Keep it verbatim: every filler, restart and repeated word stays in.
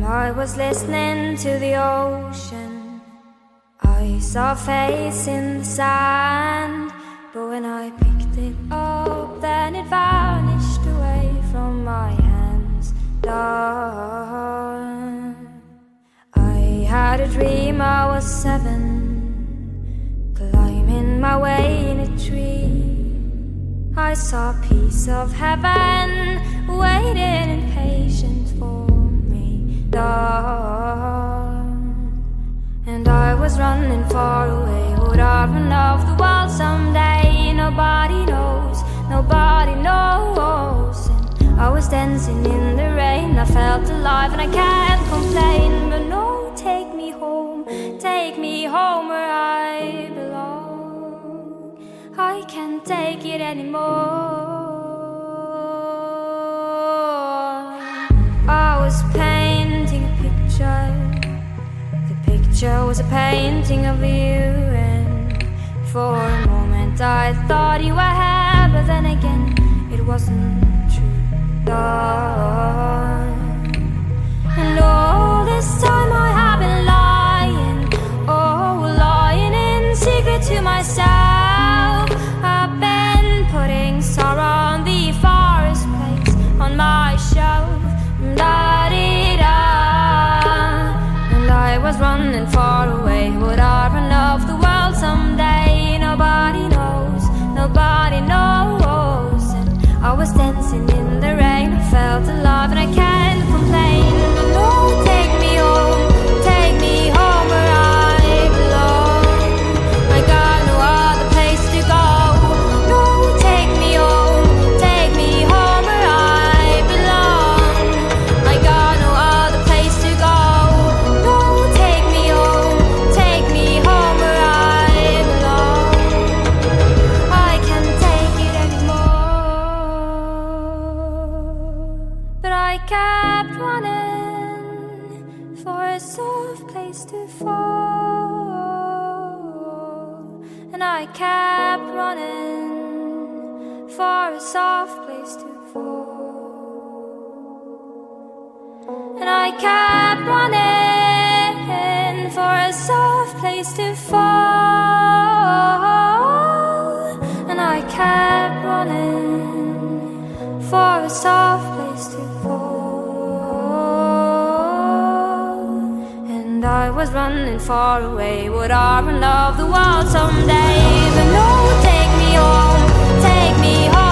I was listening to the ocean, I saw a face in the sand. But when I picked it up, then it vanished away from my hands. Dawn. I had a dream I was seven, climbing my way in a tree. I saw a piece of heaven waiting in patience for me. Dawn. And I was running far away, would I run off the world someday? Nobody knows, nobody knows. And I was dancing in the rain, I felt alive and I can't complain. But no, take me home, take me home where I belong. I can't take it anymore. I was painting a picture, the picture was a painting of you. And for a moment I thought you were here, but then again it wasn't true. Dawn. And all this time I have been lying, oh, lying in secret to myself. I've been putting sorrow on the forest place on my shelf. Da-dee-da. And I was running far away, would I run off the world someday? Nobody knows, nobody knows. And I was dancing in the rain, I felt alive and I can't complain. But no, take me home, take me home where I belong. I got no other place to go. No, take me home, take me home where I belong. I got no other place to go. No, take me home, take me home where I belong. I can't take it anymore. But I kept running for a soft place to fall. And I kept running for a soft place to fall. And I kept running for a soft place to fall. And I kept running for a soft place to fall. And I was running far away, would I run off the world someday? But no, take me home, take me home.